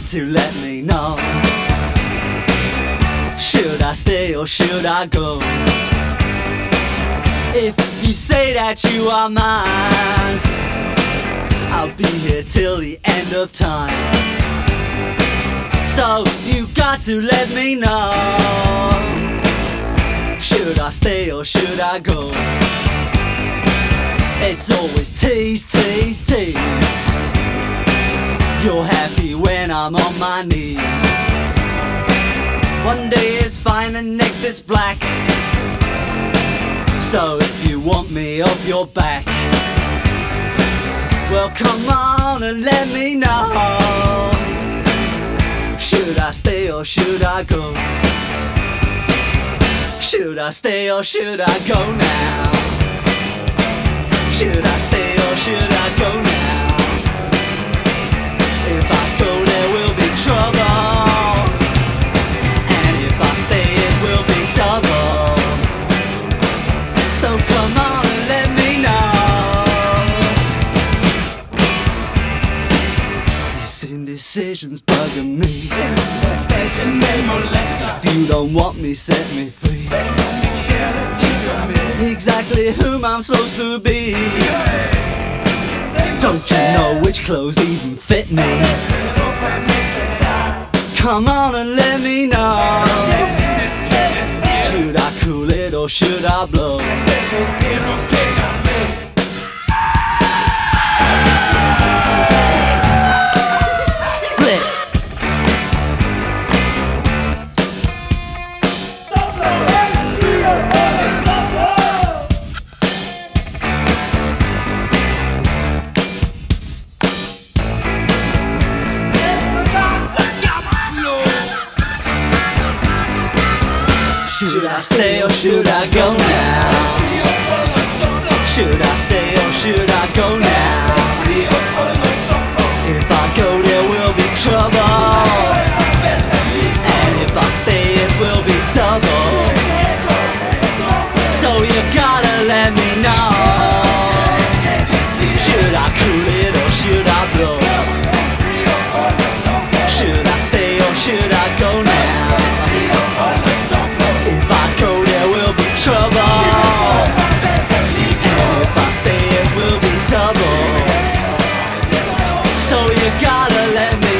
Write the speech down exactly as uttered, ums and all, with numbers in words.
to let me know. Should I stay or should I go? If you say that you are mine, I'll be here till the end of time. So you got to let me know. Should I stay or should I go? It's always tease, tease, tease. You're happy when I'm on my knees. One day it's fine and next it's black. So if you want me off your back, well come on and let me know. Should I stay or should I go? Should I stay or should I go now? Should I stay or should I go now? If I go there will be trouble, and if I stay it will be double. So come on and let me know. This indecision's bugging me. Indecision me molesta. If you don't want me, set me free. Exactly whom I'm supposed to be. Don't you know which clothes even fit me? Come on and let me know. Should I cool it or should I blow? Should I stay or should I go now? Should I stay or should I go now? If I go there will be trouble, and if I stay it will be double. So you gotta let me know. Should I cool it or should I blow? Should I stay or should I go now? If I go there will be trouble, and if I stay it will be double. So you gotta let me